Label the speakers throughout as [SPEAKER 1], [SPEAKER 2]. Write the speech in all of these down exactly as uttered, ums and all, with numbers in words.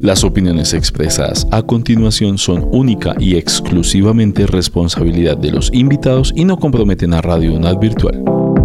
[SPEAKER 1] Las opiniones expresadas a continuación son única y exclusivamente responsabilidad de los invitados y no comprometen a Radio UNAD Virtual.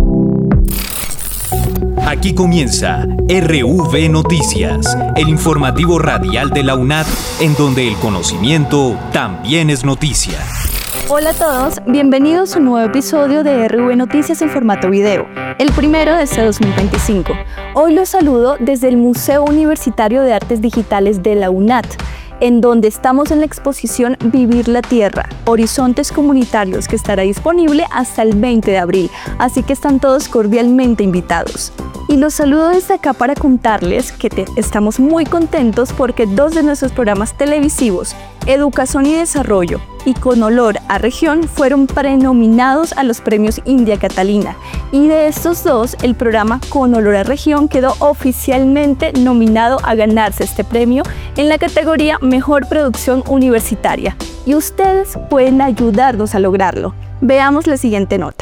[SPEAKER 2] Aquí comienza R V Noticias, el informativo radial de la UNAD, en donde el conocimiento también es noticia.
[SPEAKER 3] Hola a todos, bienvenidos a un nuevo episodio de R V Noticias en formato video, el primero de este dos mil veinticinco. Hoy los saludo desde el Museo Universitario de Artes Digitales de la UNAD, en donde estamos en la exposición Vivir la Tierra, Horizontes Comunitarios, que estará disponible hasta el veinte de abril, así que están todos cordialmente invitados. Y los saludo desde acá para contarles que te, estamos muy contentos porque dos de nuestros programas televisivos, Educación y Desarrollo y Con Olor a Región, fueron prenominados a los premios India Catalina. Y de estos dos, el programa Con Olor a Región quedó oficialmente nominado a ganarse este premio en la categoría Mejor Producción Universitaria. Y ustedes pueden ayudarnos a lograrlo. Veamos la siguiente nota.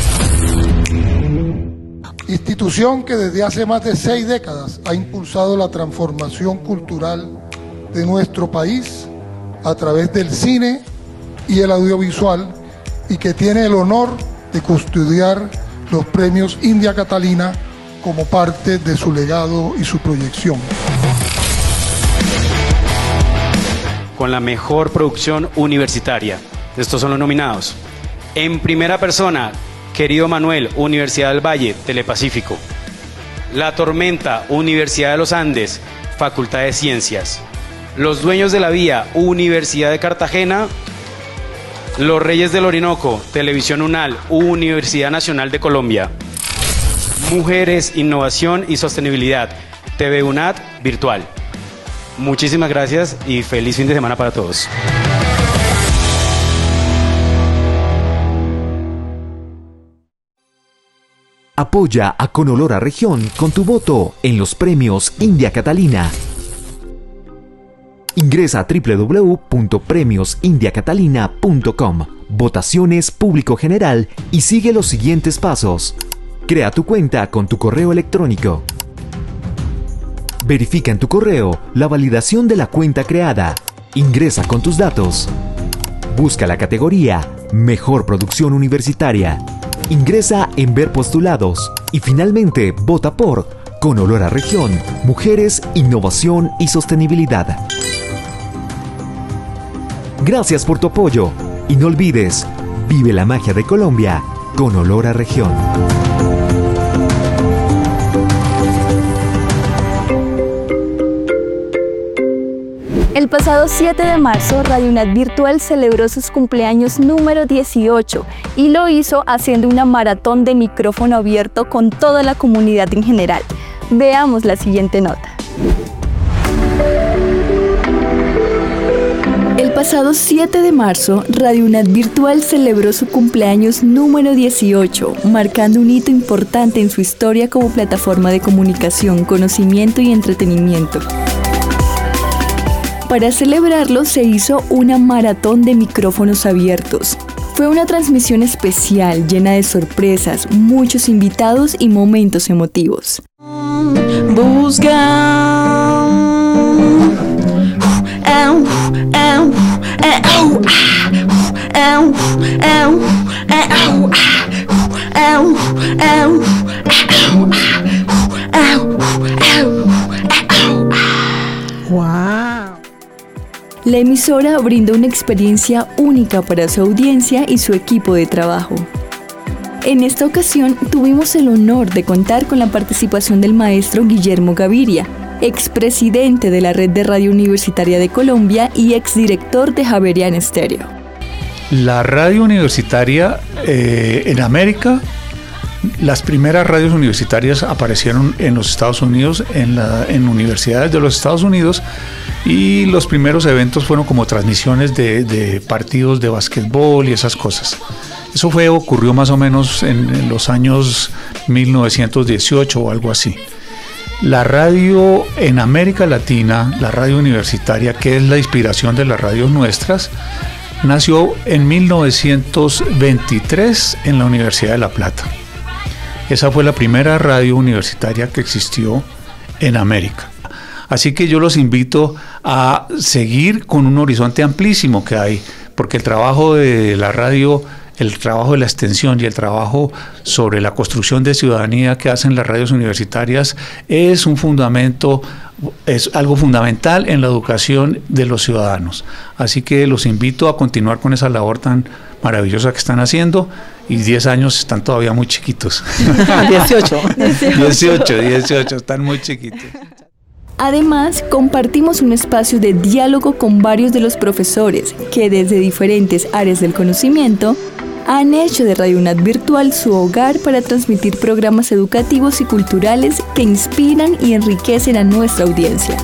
[SPEAKER 4] Institución que desde hace más de seis décadas ha impulsado la transformación cultural de nuestro país a través del cine y el audiovisual y que tiene el honor de custodiar los premios India Catalina como parte de su legado y su proyección.
[SPEAKER 5] Con la mejor producción universitaria. Estos son los nominados. En primera persona, Querido Manuel, Universidad del Valle, Telepacífico. La Tormenta, Universidad de los Andes, Facultad de Ciencias. Los Dueños de la Vía, Universidad de Cartagena. Los Reyes del Orinoco, Televisión UNAL, Universidad Nacional de Colombia. Mujeres, Innovación y Sostenibilidad, T V UNAD Virtual. Muchísimas gracias y feliz fin de semana para todos.
[SPEAKER 6] Apoya a Con Olor a Región con tu voto en los premios India Catalina. Ingresa a doble u doble u doble u punto premios india catalina punto com. Votaciones público general y sigue los siguientes pasos. Crea tu cuenta con tu correo electrónico. Verifica en tu correo la validación de la cuenta creada. Ingresa con tus datos. Busca la categoría Mejor Producción Universitaria. Ingresa en Ver postulados y finalmente vota por Con Olor a Región, Mujeres, Innovación y Sostenibilidad. Gracias por tu apoyo y no olvides, vive la magia de Colombia con olor a región.
[SPEAKER 3] El pasado siete de marzo, Radio UNAD Virtual celebró sus cumpleaños número dieciocho y lo hizo haciendo una maratón de micrófono abierto con toda la comunidad en general. Veamos la siguiente nota. El pasado siete de marzo, Radio UNAD Virtual celebró su cumpleaños número dieciocho, marcando un hito importante en su historia como plataforma de comunicación, conocimiento y entretenimiento. Para celebrarlo se hizo una maratón de micrófonos abiertos. Fue una transmisión especial, llena de sorpresas, muchos invitados y momentos emotivos. Busca La emisora brindó una experiencia única para su audiencia y su equipo de trabajo. En esta ocasión tuvimos el honor de contar con la participación del maestro Guillermo Gaviria, expresidente de la Red de Radio Universitaria de Colombia y exdirector de Javerian Estéreo.
[SPEAKER 7] La radio universitaria eh, en América, las primeras radios universitarias aparecieron en los Estados Unidos, en, la, en universidades de los Estados Unidos, y los primeros eventos fueron como transmisiones de, de partidos de básquetbol y esas cosas. Eso fue, ocurrió más o menos en, en los años mil novecientos dieciocho o algo así. La radio en América Latina, la radio universitaria, que es la inspiración de las radios nuestras, nació en mil novecientos veintitrés en la Universidad de La Plata. Esa fue la primera radio universitaria que existió en América. Así que yo los invito a seguir con un horizonte amplísimo que hay, porque el trabajo de la radio, el trabajo de la extensión y el trabajo sobre la construcción de ciudadanía que hacen las radios universitarias es un fundamento, es algo fundamental en la educación de los ciudadanos. Así que los invito a continuar con esa labor tan maravillosa que están haciendo, y diez años están todavía muy chiquitos.
[SPEAKER 3] dieciocho.
[SPEAKER 7] dieciocho, dieciocho, están muy chiquitos.
[SPEAKER 3] Además, compartimos un espacio de diálogo con varios de los profesores que desde diferentes áreas del conocimiento han hecho de Radio UNAD Virtual su hogar para transmitir programas educativos y culturales que inspiran y enriquecen a nuestra audiencia.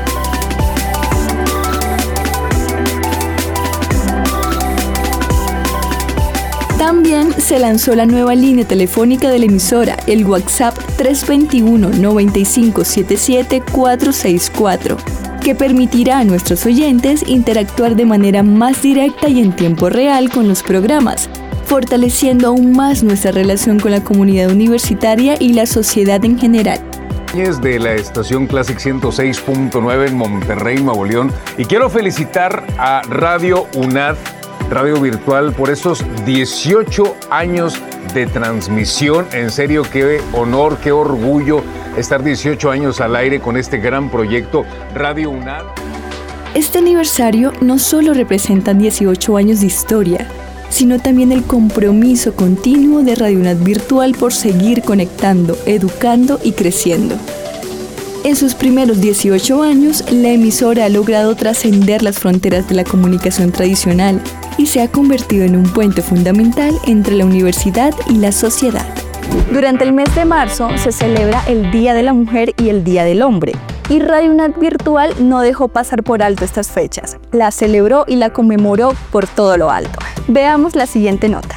[SPEAKER 3] También se lanzó la nueva línea telefónica de la emisora, el WhatsApp tres dos uno, nueve cinco siete siete, cuatro seis cuatro, que permitirá a nuestros oyentes interactuar de manera más directa y en tiempo real con los programas, fortaleciendo aún más nuestra relación con la comunidad universitaria y la sociedad en general.
[SPEAKER 8] De la estación Classic ciento seis punto nueve en Monterrey, Nuevo León, y quiero felicitar a Radio UNAD, Radio Virtual, por estos dieciocho años de transmisión. En serio, qué honor, qué orgullo estar dieciocho años al aire con este gran proyecto Radio UNAD.
[SPEAKER 3] Este aniversario no solo representa dieciocho años de historia, sino también el compromiso continuo de Radio UNAD Virtual por seguir conectando, educando y creciendo. En sus primeros dieciocho años, la emisora ha logrado trascender las fronteras de la comunicación tradicional y se ha convertido en un puente fundamental entre la universidad y la sociedad. Durante el mes de marzo se celebra el Día de la Mujer y el Día del Hombre, y Radio UNAD Virtual no dejó pasar por alto estas fechas. La celebró y la conmemoró por todo lo alto. Veamos la siguiente nota.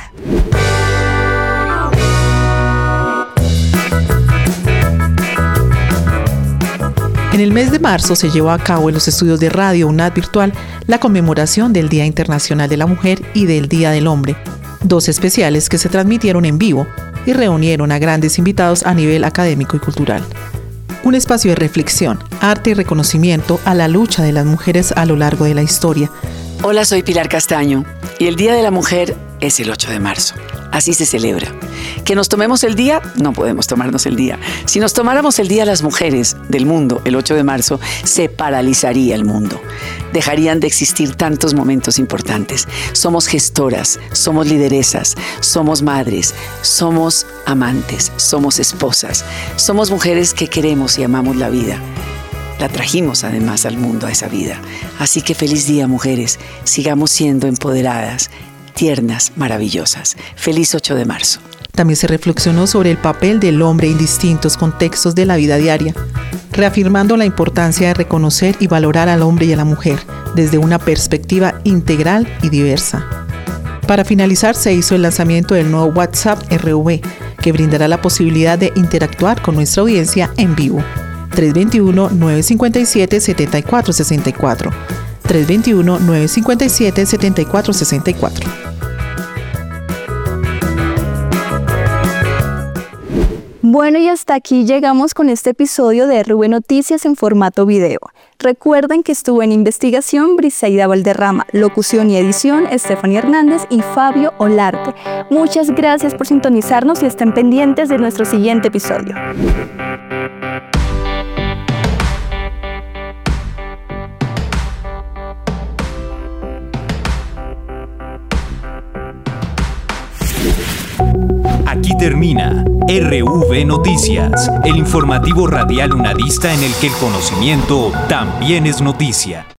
[SPEAKER 9] En el mes de marzo se llevó a cabo en los estudios de Radio UNAD Virtual la conmemoración del Día Internacional de la Mujer y del Día del Hombre, dos especiales que se transmitieron en vivo y reunieron a grandes invitados a nivel académico y cultural. Un espacio de reflexión, arte y reconocimiento a la lucha de las mujeres a lo largo de la historia.
[SPEAKER 10] Hola, soy Pilar Castaño y el Día de la Mujer es el ocho de marzo. Así se celebra. ¿Que nos tomemos el día? No podemos tomarnos el día. Si nos tomáramos el día las mujeres del mundo, el ocho de marzo, se paralizaría el mundo. Dejarían de existir tantos momentos importantes. Somos gestoras, somos lideresas, somos madres, somos amantes, somos esposas, somos mujeres que queremos y amamos la vida. La trajimos además al mundo, a esa vida. Así que feliz día, mujeres. Sigamos siendo empoderadas, tiernas, maravillosas. Feliz ocho de marzo.
[SPEAKER 9] También se reflexionó sobre el papel del hombre en distintos contextos de la vida diaria, reafirmando la importancia de reconocer y valorar al hombre y a la mujer desde una perspectiva integral y diversa. Para finalizar, se hizo el lanzamiento del nuevo WhatsApp R V, que brindará la posibilidad de interactuar con nuestra audiencia en vivo. tres dos uno, nueve cinco siete, siete cuatro seis cuatro. tres dos uno, nueve cinco siete, siete cuatro seis cuatro.
[SPEAKER 3] Bueno, y hasta aquí llegamos con este episodio de R V Noticias en formato video. Recuerden que estuvo en investigación Briseida Valderrama, locución y edición Stephanie Hernández y Fabio Olarte. Muchas gracias por sintonizarnos y estén pendientes de nuestro siguiente episodio.
[SPEAKER 2] Aquí termina R V Noticias, el informativo radial unadista en el que el conocimiento también es noticia.